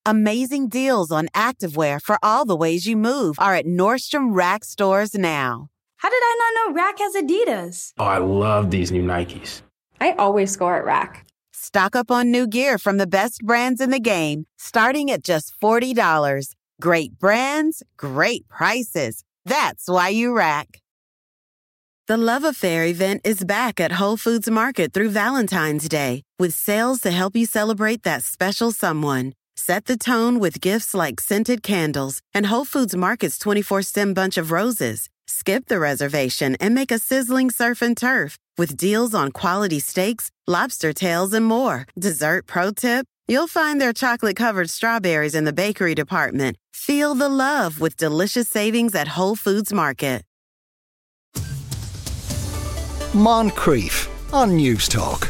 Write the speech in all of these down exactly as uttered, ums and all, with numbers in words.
Amazing deals on activewear for all the ways you move are at Nordstrom Rack stores now. How did I not know Rack has Adidas? Oh, I love these new Nikes. I always score at Rack. Stock up on new gear from the best brands in the game, starting at just forty dollars. Great brands, great prices. That's why you Rack. The Love Affair event is back at Whole Foods Market through Valentine's Day with sales to help you celebrate that special someone. Set the tone with gifts like scented candles and Whole Foods Market's twenty-four stem bunch of roses. Skip the reservation and make a sizzling surf and turf with deals on quality steaks, lobster tails, and more. Dessert pro tip? You'll find their chocolate-covered strawberries in the bakery department. Feel the love with delicious savings at Whole Foods Market. Moncrief on News Talk.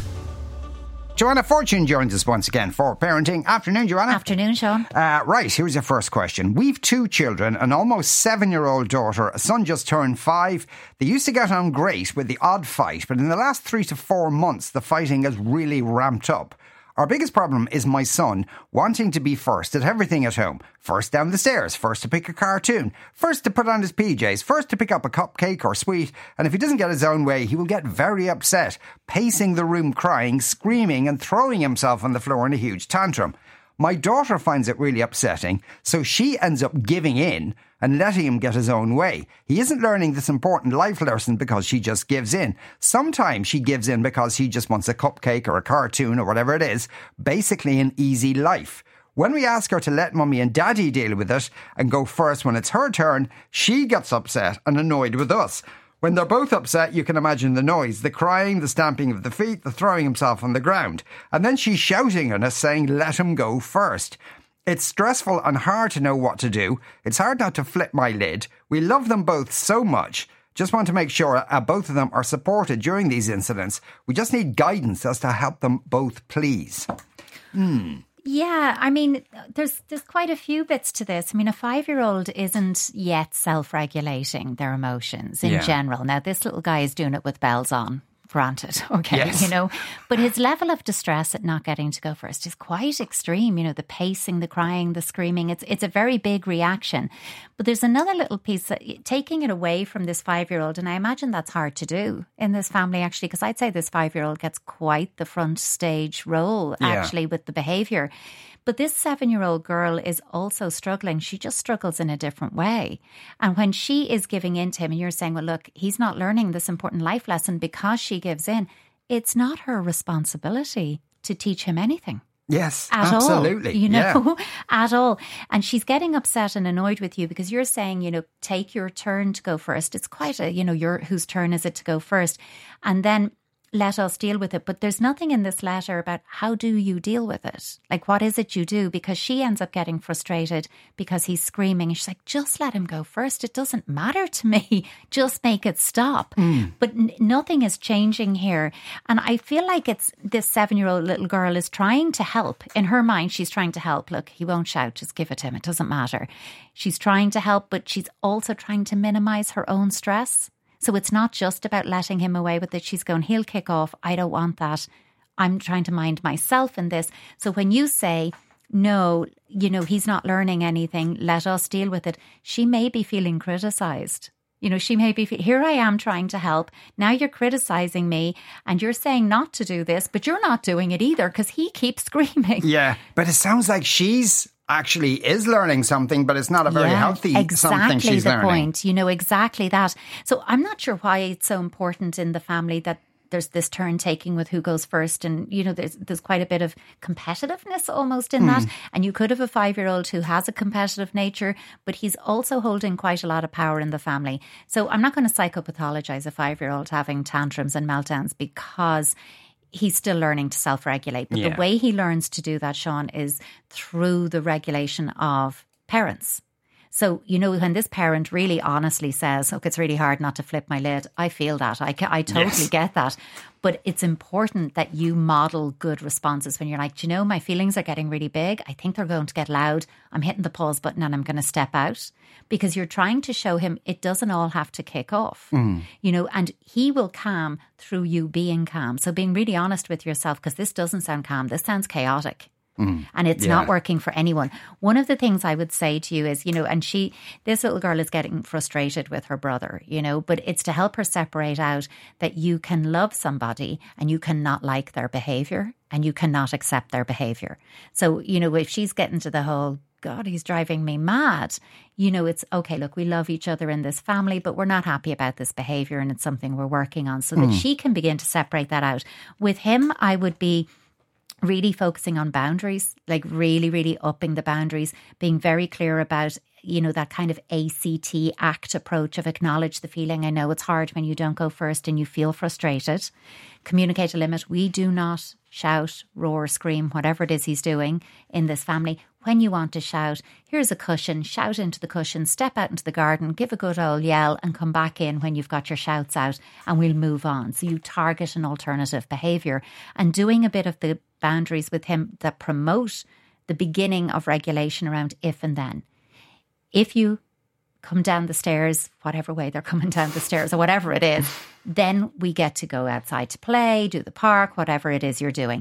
Joanna Fortune joins us once again for Parenting. Afternoon, Joanna. Afternoon, Sean. Uh, right, here's your first question. We've two children, an almost seven-year-old daughter. A son just turned five. They used to get on great with the odd fight, but in the last three to four months, the fighting has really ramped up. Our biggest problem is my son wanting to be first at everything at home. First down the stairs, first to pick a cartoon, first to put on his P Js, first to pick up a cupcake or sweet, and if he doesn't get his own way, he will get very upset, pacing the room crying, screaming and throwing himself on the floor in a huge tantrum. My daughter finds it really upsetting, so she ends up giving in and letting him get his own way. He isn't learning this important life lesson because she just gives in. Sometimes she gives in because he just wants a cupcake or a cartoon or whatever it is, basically an easy life. When we ask her to let mummy and daddy deal with it and go first when it's her turn, she gets upset and annoyed with us. When they're both upset, you can imagine the noise, the crying, the stamping of the feet, the throwing himself on the ground. And then she's shouting at us saying, let him go first. It's stressful and hard to know what to do. It's hard not to flip my lid. We love them both so much. Just want to make sure uh, both of them are supported during these incidents. We just need guidance as to help them both, please. Hmm. Yeah, I mean, there's there's quite a few bits to this. I mean, a five-year-old isn't yet self-regulating their emotions in Yeah. general. Now, this little guy is doing it with bells on, granted, okay, Yes. you know. But his level of distress at not getting to go first is quite extreme. You know, the pacing, the crying, the screaming, it's it's a very big reaction. But there's another little piece, that taking it away from this five-year-old, and I imagine that's hard to do in this family, actually, because I'd say this five-year-old gets quite the front stage role, Yeah. actually, with the behaviour. But this seven-year-old girl is also struggling. She just struggles in a different way. And when she is giving in to him and you're saying, well, look, he's not learning this important life lesson because she gives in, it's not her responsibility to teach him anything. Yes, At absolutely. all, you know, Yeah. at all. And she's getting upset and annoyed with you because you're saying, you know, take your turn to go first. It's quite a, you know, your whose turn is it to go first? And then let us deal with it. But there's nothing in this letter about how do you deal with it? Like, what is it you do? Because she ends up getting frustrated because he's screaming. And she's like, just let him go first. It doesn't matter to me. Just make it stop. Mm. But n- nothing is changing here. And I feel like it's this seven-year-old little girl is trying to help. In her mind, she's trying to help. Look, he won't shout. Just give it to him. It doesn't matter. She's trying to help, but she's also trying to minimize her own stress. So it's not just about letting him away with it. She's going, he'll kick off. I don't want that. I'm trying to mind myself in this. So when you say, no, you know, he's not learning anything, let us deal with it, she may be feeling criticised. You know, she may be, here I am trying to help. Now you're criticising me and you're saying not to do this, but you're not doing it either because he keeps screaming. Yeah, but it sounds like she's actually is learning something, but it's not a very yeah, healthy exactly something she's the learning. point. You know, exactly that. So I'm not sure why it's so important in the family that there's this turn taking with who goes first. And, you know, there's there's quite a bit of competitiveness almost in mm. that. And you could have a five-year-old who has a competitive nature, but he's also holding quite a lot of power in the family. So I'm not going to psychopathologize a five-year-old having tantrums and meltdowns because he's still learning to self-regulate. But yeah. the way he learns to do that, Sean, is through the regulation of parents. So, you know, when this parent really honestly says, look, it's really hard not to flip my lid, I feel that. I, ca- I totally yes. get that. But it's important that you model good responses when you're like, do you know, my feelings are getting really big. I think they're going to get loud. I'm hitting the pause button and I'm going to step out. Because you're trying to show him it doesn't all have to kick off. Mm. You know, and he will calm through you being calm. So being really honest with yourself, because this doesn't sound calm. This sounds chaotic. Mm. And it's Yeah. not working for anyone. One of the things I would say to you is, you know, and she, this little girl is getting frustrated with her brother, you know, but it's to help her separate out that you can love somebody and you cannot like their behaviour and you cannot accept their behaviour. So, you know, if she's getting to the whole, God, he's driving me mad. You know, it's okay, look, we love each other in this family, but we're not happy about this behaviour and it's something we're working on, so that she can begin to separate that out. With him, I would be really focusing on boundaries, like really, really upping the boundaries, being very clear about, you know, that kind of A C T, ACT approach of acknowledge the feeling. I know it's hard when you don't go first and you feel frustrated. Communicate a limit. We do not shout, roar, scream, whatever it is he's doing in this family. When you want to shout, here's a cushion, shout into the cushion, step out into the garden, give a good old yell and come back in when you've got your shouts out and we'll move on. So you target an alternative behaviour and doing a bit of the boundaries with him that promote the beginning of regulation around if and then. If you come down the stairs, whatever way they're coming down the stairs or whatever it is, then we get to go outside to play, do the park, whatever it is you're doing.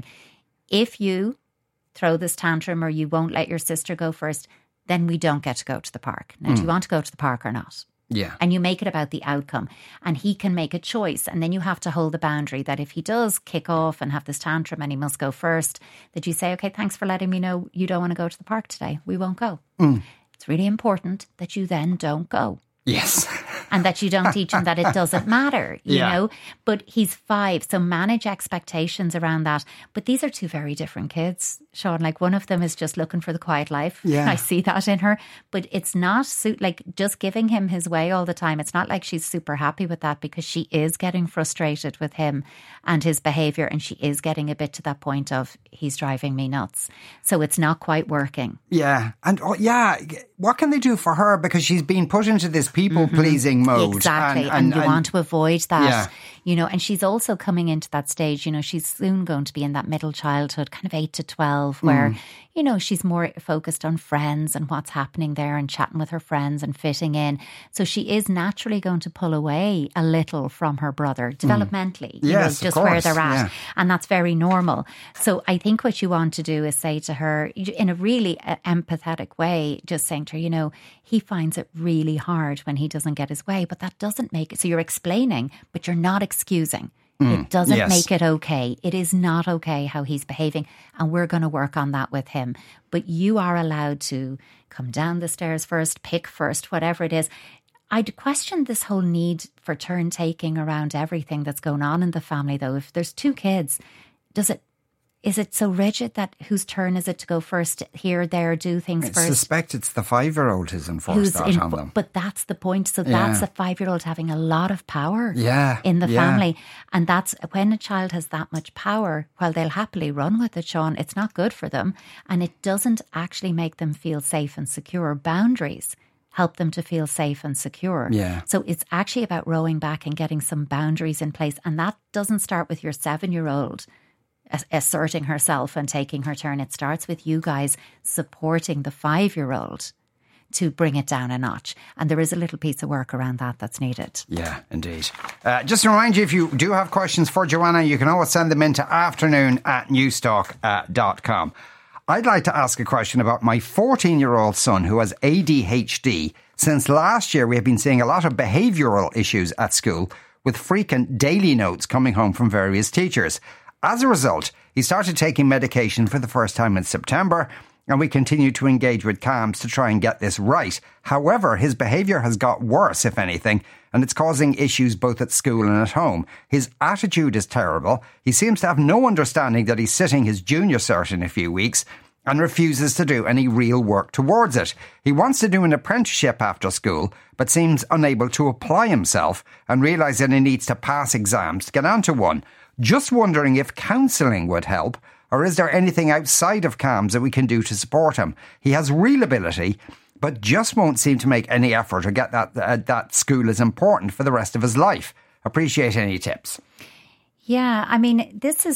If you throw this tantrum or you won't let your sister go first, then we don't get to go to the park. Now, mm. do you want to go to the park or not? Yeah. And you make it about the outcome and he can make a choice. And then you have to hold the boundary that if he does kick off and have this tantrum and he must go first, that you say, okay, thanks for letting me know you don't want to go to the park today. We won't go. Mm. It's really important that you then don't go. Yes. And that you don't teach him that it doesn't matter, you yeah. know. But he's five, so manage expectations around that. But these are two very different kids, Sean. Like one of them is just looking for the quiet life. Yeah. I see that in her. But it's not like just giving him his way all the time. It's not like she's super happy with that because she is getting frustrated with him and his behaviour. And she is getting a bit to that point of he's driving me nuts. So it's not quite working. Yeah. And oh, yeah, what can they do for her? Because she's been put into this people-pleasing mm-hmm. mode. Exactly. And, and, and you and, want to avoid that, yeah. you know, and she's also coming into that stage, you know, she's soon going to be in that middle childhood, kind of eight to twelve, where, mm. you know, she's more focused on friends and what's happening there and chatting with her friends and fitting in. So she is naturally going to pull away a little from her brother developmentally, mm. you yes, know, just of course. where they're at. Yeah. And that's very normal. So I think what you want to do is say to her in a really empathetic way, just saying to her, you know, he finds it really hard when he doesn't get his way, but that doesn't make it. So you're explaining, but you're not excusing. Mm, it doesn't yes. make it okay. It is not okay how he's behaving. And we're going to work on that with him. But you are allowed to come down the stairs first, pick first, whatever it is. I'd question this whole need for turn taking around everything that's going on in the family, though. If there's two kids, does it, is it so rigid that whose turn is it to go first, here, there, do things I first? I suspect it's the five-year-old who's enforced who's that in, on them. But that's the point. So yeah. that's a five-year-old having a lot of power yeah. in the yeah. family. And that's when a child has that much power, while they'll happily run with it, Sean, it's not good for them. And it doesn't actually make them feel safe and secure. Boundaries help them to feel safe and secure. Yeah. So it's actually about rowing back and getting some boundaries in place. And that doesn't start with your seven-year-old asserting herself and taking her turn. It starts with you guys supporting the five-year-old to bring it down a notch. And there is a little piece of work around that that's needed. Yeah, indeed. Uh, just to remind you, if you do have questions for Joanna, you can always send them in to afternoon at newstalk dot com. I'd like to ask a question about my fourteen-year-old son who has A D H D. Since last year, we have been seeing a lot of behavioural issues at school, with frequent daily notes coming home from various teachers. As a result, he started taking medication for the first time in September, and we continue to engage with C A M S to try and get this right. However, his behaviour has got worse, if anything, and it's causing issues both at school and at home. His attitude is terrible. He seems to have no understanding that he's sitting his junior cert in a few weeks and refuses to do any real work towards it. He wants to do an apprenticeship after school, but seems unable to apply himself and realise that he needs to pass exams to get onto one. Just wondering if counselling would help, or is there anything outside of C A M S that we can do to support him? He has real ability, but just won't seem to make any effort or get that uh, that school is important for the rest of his life. Appreciate any tips. Yeah, I mean, this is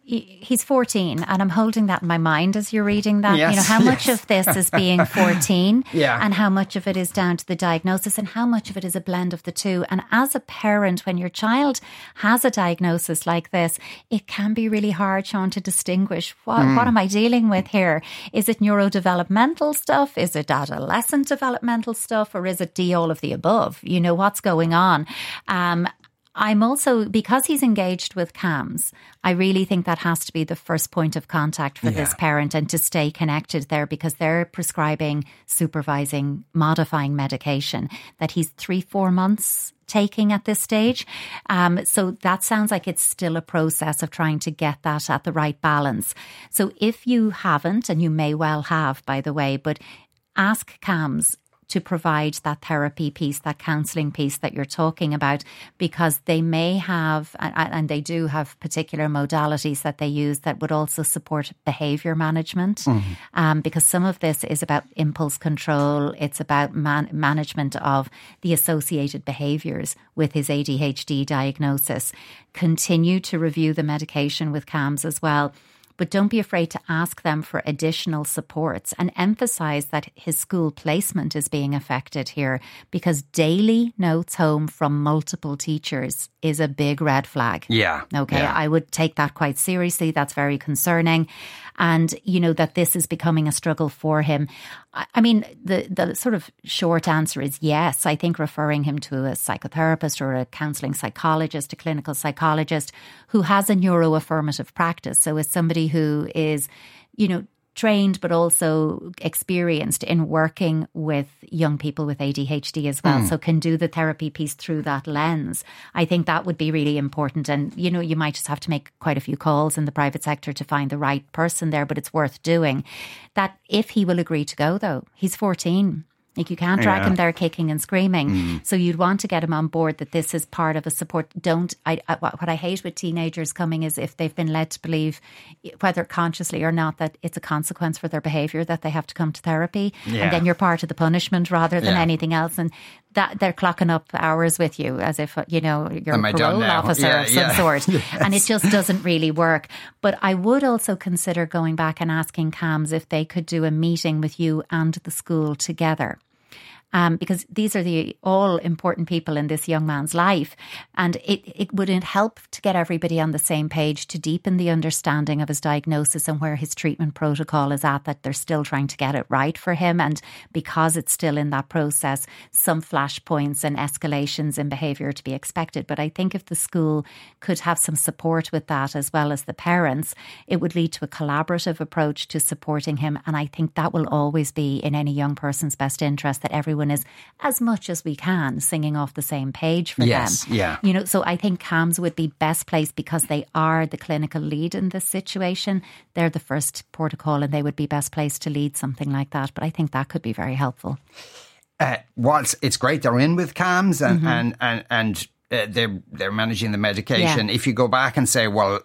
he's fourteen, and I'm holding that in my mind as you're reading that. Yes, you know, how much yes. of this is being fourteen yeah. and how much of it is down to the diagnosis and how much of it is a blend of the two. And as a parent, when your child has a diagnosis like this, it can be really hard, Sean, to distinguish what, mm. what am I dealing with here? Is it neurodevelopmental stuff? Is it adolescent developmental stuff? Or is it D, all of the above? You know, what's going on? Um, I'm also, because he's engaged with C A M S, I really think that has to be the first point of contact for yeah. this parent, and to stay connected there, because they're prescribing, supervising, modifying medication that he's three, four months taking at this stage. Um, so that sounds like it's still a process of trying to get that at the right balance. So if you haven't, and you may well have, by the way, but ask C A M S to provide that therapy piece, that counselling piece that you're talking about, because they may have, and they do have particular modalities that they use that would also support behaviour management, mm-hmm. um, because some of this is about impulse control. It's about man- management of the associated behaviours with his A D H D diagnosis. Continue to review the medication with C A M S as well. But don't be afraid to ask them for additional supports, and emphasise that his school placement is being affected here, because daily notes home from multiple teachers is a big red flag. Yeah. Okay. Yeah. I would take that quite seriously. That's very concerning. And, you know, that this is becoming a struggle for him. I, I mean, the, the sort of short answer is yes. I think referring him to a psychotherapist or a counselling psychologist, a clinical psychologist who has a neuroaffirmative practice. So is somebody who is, you know, trained but also experienced in working with young people with A D H D as well, mm. so can do the therapy piece through that lens. I think that would be really important. And, you know, you might just have to make quite a few calls in the private sector to find the right person there, but it's worth doing. That if he will agree to go, though, he's fourteen. Like, you can't drag yeah. him there kicking and screaming. Mm. So you'd want to get him on board that this is part of a support. Don't, I, I, what I hate with teenagers coming is if they've been led to believe, whether consciously or not, that it's a consequence for their behaviour that they have to come to therapy. Yeah. And then you're part of the punishment rather than yeah. anything else. And that they're clocking up hours with you as if, you know, you're Am a I done parole now? officer Yeah, of some yeah. sort. Yes. And it just doesn't really work. But I would also consider going back and asking C A M S if they could do a meeting with you and the school together. Um, because these are the all important people in this young man's life. And it, it would help to get everybody on the same page to deepen the understanding of his diagnosis and where his treatment protocol is at, that they're still trying to get it right for him. And because it's still in that process, some flashpoints and escalations in behaviour to be expected. But I think if the school could have some support with that, as well as the parents, it would lead to a collaborative approach to supporting him. And I think that will always be in any young person's best interest, that everyone is, as much as we can, singing off the same page for yes, them. Yeah. You know, so I think C A M S would be best placed because they are the clinical lead in this situation. They're the first port of call, and they would be best placed to lead something like that. But I think that could be very helpful. Uh, whilst it's great they're in with C A M S and Mm-hmm. and and, and uh, they're they're managing the medication. Yeah. If you go back and say, well,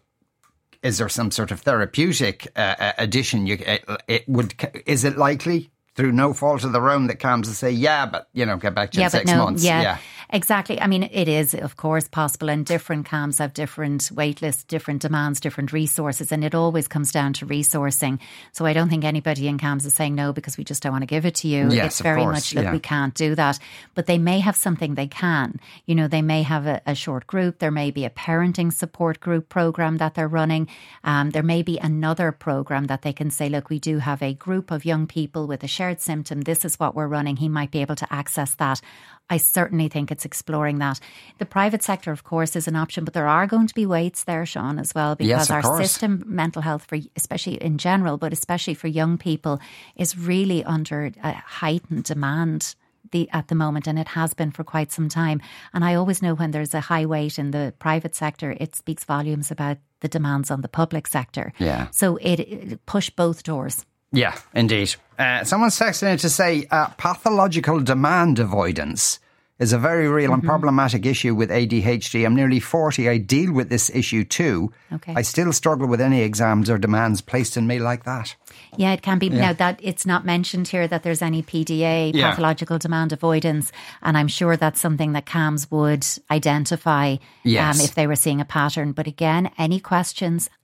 is there some sort of therapeutic uh, addition? You it, it would is it likely, through no fault of their own, that C A M S will say, yeah, but, you know, get back to yeah, in six but no, months. Yeah, yeah, exactly. I mean, it is, of course, possible. And different C A M S have different wait lists, different demands, different resources. And it always comes down to resourcing. So I don't think anybody in C A M S is saying no because we just don't want to give it to you. Yes, it's very of course, much that yeah. we can't do that. But they may have something they can. You know, they may have a, a short group. There may be a parenting support group program that they're running. Um, there may be another program that they can say, look, we do have a group of young people with a shared symptom. This is what we're running. He might be able to access that. I certainly think it's exploring that. The private sector, of course, is an option, but there are going to be waits there, Sean, as well, because yes, of our course. system, mental health, for especially in general, but especially for young people, is really under a heightened demand the, at the moment, and it has been for quite some time. And I always know when there's a high wait in the private sector, it speaks volumes about the demands on the public sector. Yeah. So it, it push both doors. Yeah, indeed. Uh, someone's texting in to say uh, pathological demand avoidance is a very real and Mm-hmm. problematic issue with A D H D. I'm nearly forty. I deal with this issue too. Okay. I still struggle with any exams or demands placed on me like that. Yeah, it can be. Yeah. Now, that it's not mentioned here that there's any P D A, Yeah. pathological demand avoidance, and I'm sure that's something that C A M S would identify Yes. um, if they were seeing a pattern. But again, any questions,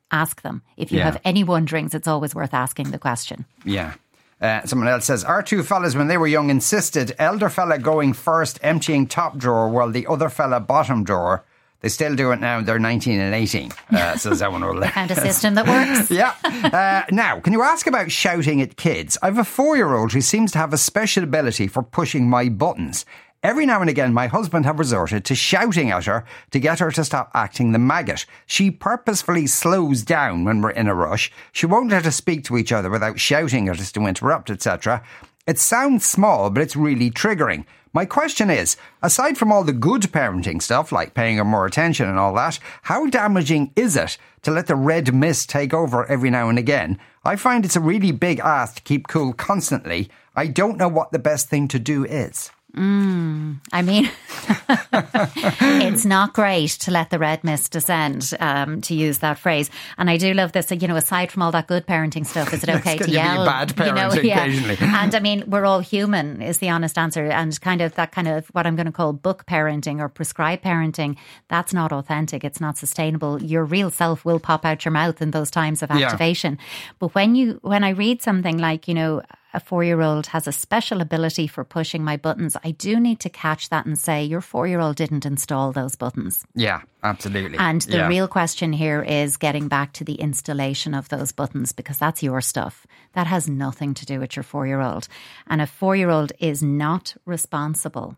Ask them. If you Yeah. have any wonderings, it's always worth asking the question. Yeah. Uh, someone else says, our two fellas, when they were young, insisted elder fella going first, emptying top drawer, while the other fella bottom drawer. They still do it now. They're nineteen and eighteen. Uh, says that one over there. Found a system that works. Yeah. Uh, now, can you ask about shouting at kids? I have a four-year-old who seems to have a special ability for pushing my buttons. Every now and again, my husband have resorted to shouting at her to get her to stop acting the maggot. She purposefully slows down when we're in a rush. She won't let us speak to each other without shouting at us to interrupt, et cetera. It sounds small, but it's really triggering. My question is, aside from all the good parenting stuff, like paying her more attention and all that, how damaging is it to let the red mist take over every now and again? I find it's a really big ask to keep cool constantly. I don't know what the best thing to do is. Mm, I mean, it's not great to let the red mist descend, um, to use that phrase. And I do love this, you know, aside from all that good parenting stuff, is it okay to yell? Bad parenting, you know, yeah. occasionally. And I mean, we're all human is the honest answer. And kind of that kind of what I'm going to call book parenting or prescribed parenting, that's not authentic. It's not sustainable. Your real self will pop out your mouth in those times of activation. Yeah. But when you, when I read something like, you know, a four-year-old has a special ability for pushing my buttons, I do need to catch that and say, your four-year-old didn't install those buttons. Yeah, absolutely. And the yeah. real question here is getting back to the installation of those buttons, because that's your stuff. That has nothing to do with your four-year-old. And a four-year-old is not responsible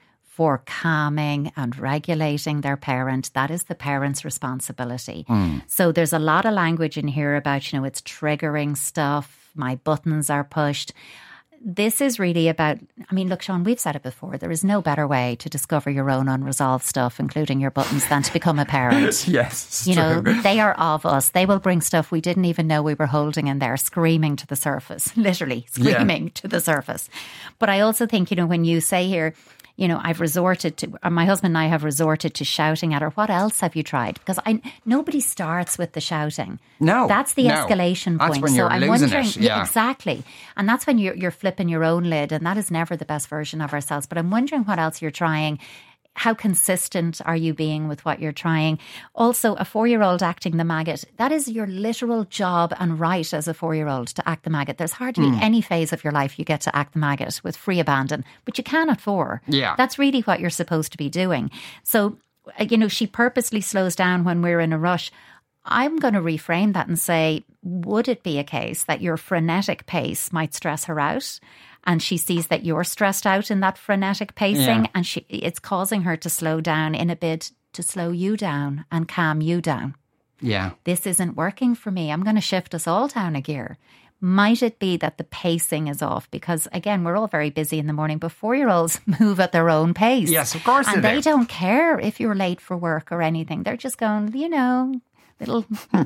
for calming and regulating their parent. That is the parent's responsibility. Mm. So there's a lot of language in here about, you know, it's triggering stuff. My buttons are pushed. This is really about, I mean, look, Sean, we've said it before. There is no better way to discover your own unresolved stuff, including your buttons, than to become a parent. Yes, you know, true. They are of us. They will bring stuff we didn't even know we were holding in there, screaming to the surface, literally screaming yeah. to the surface. But I also think, you know, when you say here, you know, I've resorted to, or my husband and I have resorted to shouting at her. What else have you tried? Because I nobody starts with the shouting. No, that's the no. escalation point. That's when so you're I'm losing wondering, it. Yeah. yeah, exactly, and that's when you're you're flipping your own lid, and that is never the best version of ourselves. But I'm wondering what else you're trying. How consistent are you being with what you're trying? Also, a four-year-old acting the maggot, that is your literal job and right as a four-year-old to act the maggot. There's hardly mm. any phase of your life you get to act the maggot with free abandon, but you can at four. Yeah. That's really what you're supposed to be doing. So, you know, she purposely slows down when we're in a rush. I'm going to reframe that and say, would it be a case that your frenetic pace might stress her out? And she sees that you're stressed out in that frenetic pacing, yeah. and she it's causing her to slow down in a bid to slow you down and calm you down. Yeah. This isn't working for me. I'm going to shift us all down a gear. Might it be that the pacing is off? Because, again, we're all very busy in the morning, but four-year-olds move at their own pace. Yes, of course and they, they do. don't care if you're late for work or anything. They're just going, you know... little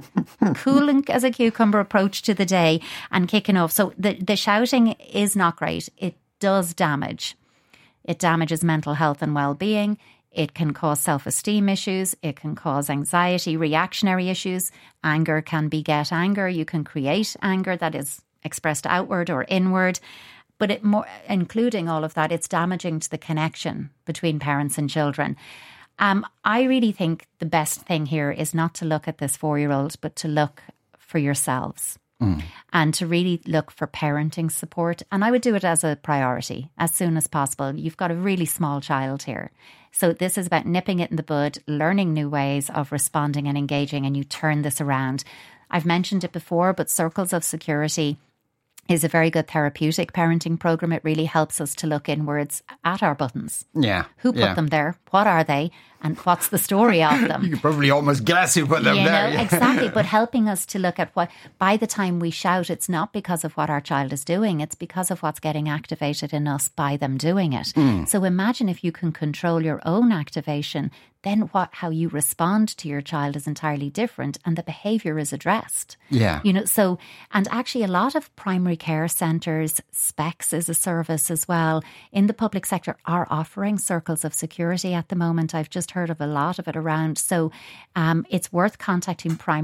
cool and as a cucumber approach to the day and kicking off. So the, the shouting is not great. It does damage. It damages mental health and well-being. It can cause self-esteem issues. It can cause anxiety, reactionary issues. Anger can beget anger. You can create anger that is expressed outward or inward. But it more, including all of that, it's damaging to the connection between parents and children. Um, I really think the best thing here is not to look at this four-year-old, but to look for yourselves mm. and to really look for parenting support. And I would do it as a priority as soon as possible. You've got a really small child here. So this is about nipping it in the bud, learning new ways of responding and engaging, and you turn this around. I've mentioned it before, but Circles of Security is a very good therapeutic parenting program. It really helps us to look inwards at our buttons. Yeah. Who put yeah. them there? What are they? And what's the story of them? You can probably almost guess who put them you there. Know, exactly. But helping us to look at what, by the time we shout, it's not because of what our child is doing. It's because of what's getting activated in us by them doing it. Mm. So imagine if you can control your own activation, then what, how you respond to your child is entirely different and the behaviour is addressed. Yeah. You know, so, and actually a lot of primary care centres, Specs is a service as well, in the public sector are offering Circles of Security at the moment. I've just heard of a lot of it around. So um, it's worth contacting primary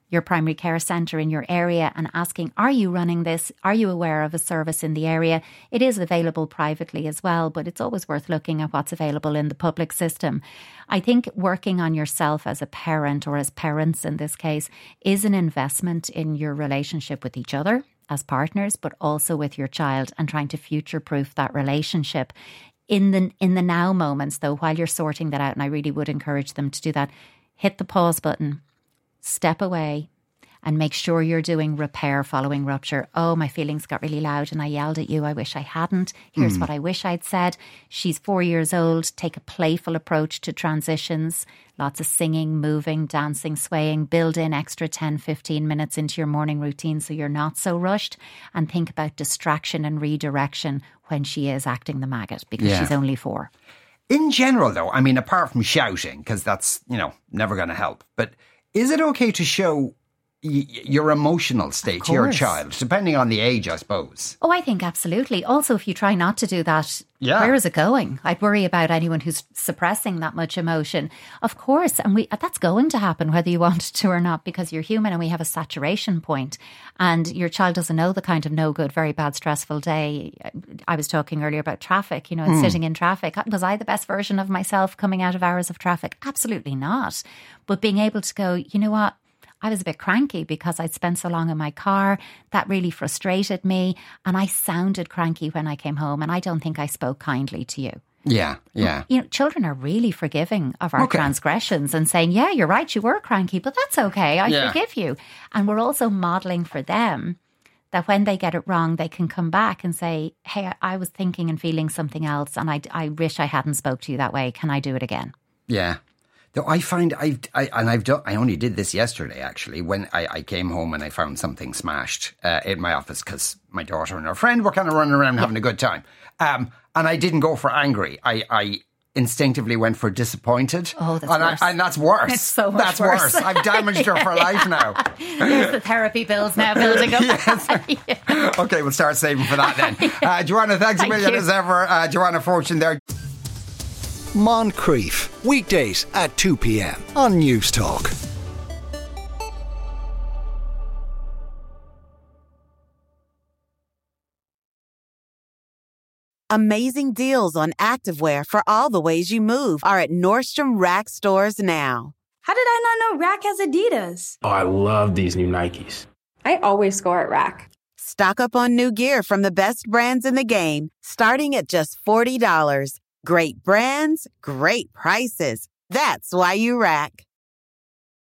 your primary care centre in your area and asking, are you running this? Are you aware of a service in the area? It is available privately as well, but it's always worth looking at what's available in the public system. I think working on yourself as a parent, or as parents in this case, is an investment in your relationship with each other as partners, but also with your child, and trying to future-proof that relationship. In the in the now moments, though, while you're sorting that out, and I really would encourage them to do that, hit the pause button, step away, and make sure you're doing repair following rupture. Oh, my feelings got really loud and I yelled at you. I wish I hadn't. Here's mm. what I wish I'd said. She's four years old. Take a playful approach to transitions. Lots of singing, moving, dancing, swaying. Build in extra ten, fifteen minutes into your morning routine so you're not so rushed. And think about distraction and redirection when she is acting the maggot, because yeah. she's only four. In general, though, I mean, apart from shouting, because that's, you know, never going to help, but is it okay to show y- your emotional state to your child, depending on the age, I suppose? Oh, I think absolutely. Also, if you try not to do that, yeah. where is it going? I'd worry about anyone who's suppressing that much emotion. Of course, and we that's going to happen whether you want it to or not, because you're human and we have a saturation point, and your child doesn't know the kind of no good, very bad, stressful day. I was talking earlier about traffic, you know, and mm. sitting in traffic. Was I the best version of myself coming out of hours of traffic? Absolutely not. But being able to go, you know what? I was a bit cranky because I'd spent so long in my car. That really frustrated me. And I sounded cranky when I came home. And I don't think I spoke kindly to you. Yeah, yeah. You know, children are really forgiving of our okay. transgressions and saying, yeah, you're right, you were cranky, but that's okay. I yeah. forgive you. And we're also modelling for them that when they get it wrong, they can come back and say, hey, I was thinking and feeling something else. And I, I wish I hadn't spoke to you that way. Can I do it again? Yeah. Though I find I've I, and I've done. I only did this yesterday actually. When I, I came home and I found something smashed uh, in my office because my daughter and her friend were kind of running around having a good time. Um, and I didn't go for angry. I, I instinctively went for disappointed. Oh, that's and worse. I, and that's worse. It's so much that's worse. worse. I've damaged her for life now. There's the therapy bills now building up. Yes. yeah. Okay, we'll start saving for that then. Uh, Joanna, thanks Thank a million you. as ever. Uh, Joanna Fortune there. Moncrief, weekdays at two p.m. on News Talk. Amazing deals on activewear for all the ways you move are at Nordstrom Rack stores now. How did I not know Rack has Adidas? Oh, I love these new Nikes. I always score at Rack. Stock up on new gear from the best brands in the game, starting at just forty dollars. Great brands, great prices. That's why you rack.